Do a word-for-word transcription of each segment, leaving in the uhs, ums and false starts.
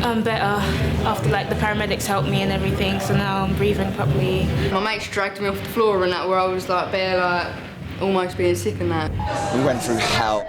um, better after like the paramedics helped me and everything, so now I'm breathing properly. My mates dragged me off the floor and that, where I was like bare like almost being sick and that. We went through hell.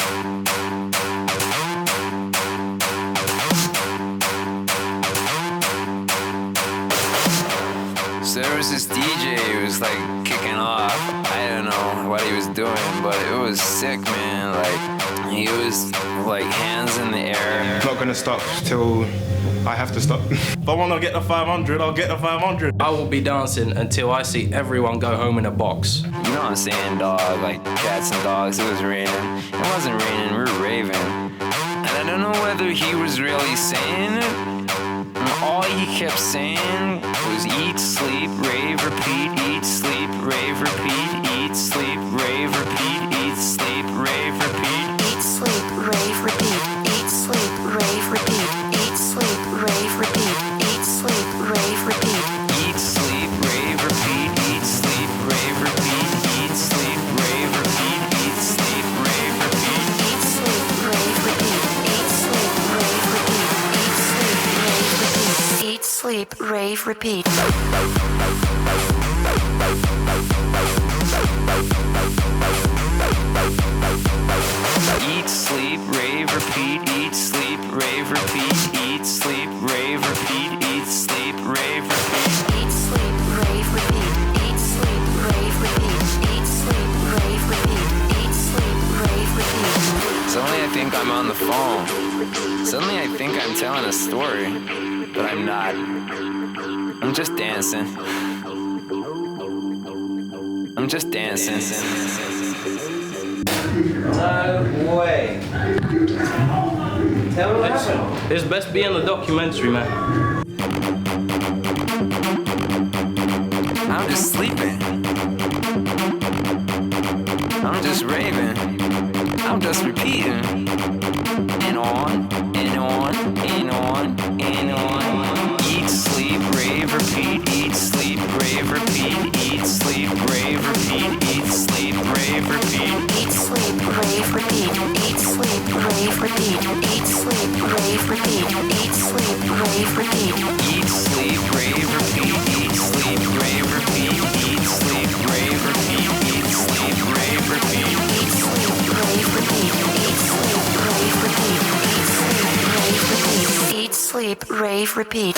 So there was this D J who was like kicking off. I don't know what he was doing, but it was sick, man. Like he was like hands in the air. I'm not gonna stop till I have to stop. If I wanna get the five hundred, I'll get the five hundred. I will be dancing until I see everyone go home in a box. You know what I'm saying, dog? Like cats and dogs. It was raining. It wasn't raining. We were raving. And I don't know whether he was really saying it. All he kept saying was eat, sleep, rave, repeat, eat, sleep, rave, repeat, eat, sleep, rave, repeat, eat, sleep, rave, repeat. Eat, sleep, rave, repeat, eat, sleep, rave, repeat, eat, sleep, rave, repeat, eat, sleep, rave, repeat. Eat, sleep, rave, repeat, eat, sleep, rave, repeat, eat, sleep, rave, repeat, eat, sleep, rave, repeat. Eat, sleep, rave, repeat, eat, sleep, rave, repeat, eat, sleep, rave, repeat. Eat, sleep, rave, repeat. Eat, sleep, rave, repeat, eat, sleep, rave, repeat, eat, sleep, rave, repeat, eat, sleep, rave, repeat. Eat, sleep, rave, repeat, eat, sleep, rave, repeat, eat, sleep, rave, repeat, eat, sleep, rave, repeat. Suddenly I think I'm on the phone. Suddenly I think I'm telling a story, but I'm not. I'm just dancing. I'm just dancing. No way. Tell me what happened. It's best be in the documentary, man. I'm just sleeping. I'm just raving. I'm just repeating. And on, and on, and on, and on. Eat, sleep, rave, repeat. Eat, sleep, rave, repeat. Eat, sleep, rave, repeat. Eat, sleep, rave, repeat. Eat, sleep, rave, repeat, eat, sleep, rave, repeat, eat, sleep, rave, repeat, eat, sleep, rave, repeat. Eat, sleep, rave, repeat. Eat, sleep, rave, repeat. Eat, sleep, rave, repeat. Eat, sleep, rave, repeat. Eat, sleep, rave, repeat, eat, sleep, rave, repeat, eat, sleep, rave, repeat. Eat, sleep, rave, repeat.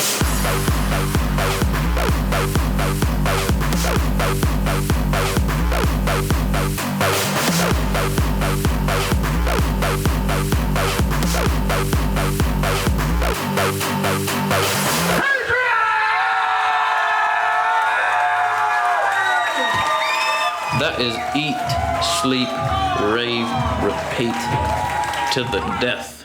That is eat, sleep, rave, repeat to the death.